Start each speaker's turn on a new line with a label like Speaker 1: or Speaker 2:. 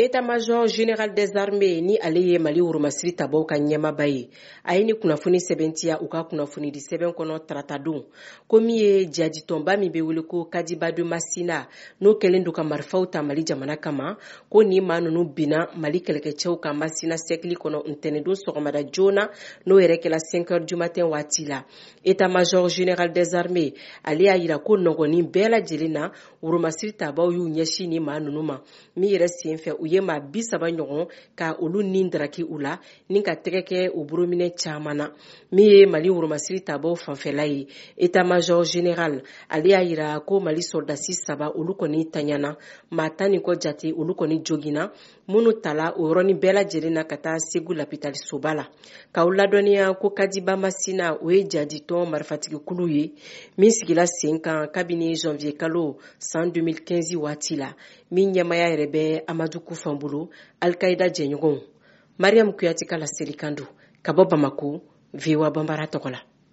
Speaker 1: État-major général des armées ni ale ye Mali wurumasiri tabaw ka ɲɛmaba ye a ye ni kunnafoni sɛbɛntiya u ka kunnafoni di sɛbɛn kɔnɔ tarata don ko min ye jaditɔnba min bɛ wele ko Kadiba de Masina n'o kɛlen do ka marifaw ta Mali jamana kama ko ni maa ninnu binna Mali kɛlɛkɛcɛw ka Masina sɛkili kɔnɔ ntɛnɛndon sɔgɔmada joona n'o yɛrɛ kɛla 5 heures du matin waati la. État-major général des armées ale y'a yira ko nɔgɔnin bɛɛ lajɛlen na wurumasiri tabaw y'u ɲɛsin ni maa ninnu ma min yɛrɛ senfɛ u ye maa 30 ɲɔgɔn ka olu nin daraki u la ni ka tɛgɛ kɛ u borominɛ caman na min ye Mali wurumasiri tabaw fanfɛla ye. État-major général ale y'a yira ko Mali soldasi 3 olu kɔni taɲana maa 10 ni kɔ jate olu kɔni joginna minnu tala o yɔrɔnin bɛɛ lajɛlen na ka taa Segu lapitalisoba la. K'aw ladɔnniya ko Kadiba Masina o ye jaditɔn marifatigikulu ye min sigila sen kan kabini janvier kalo san 2015 waati la min ɲɛmaya yɛrɛ bɛ Amadu Kufan bolo Al-Qaïda jɛɲɔgɔnw. Mariam Kuyate ka laselikan do ka bɔ Bamako, VOA Bambara tɔgɔ la.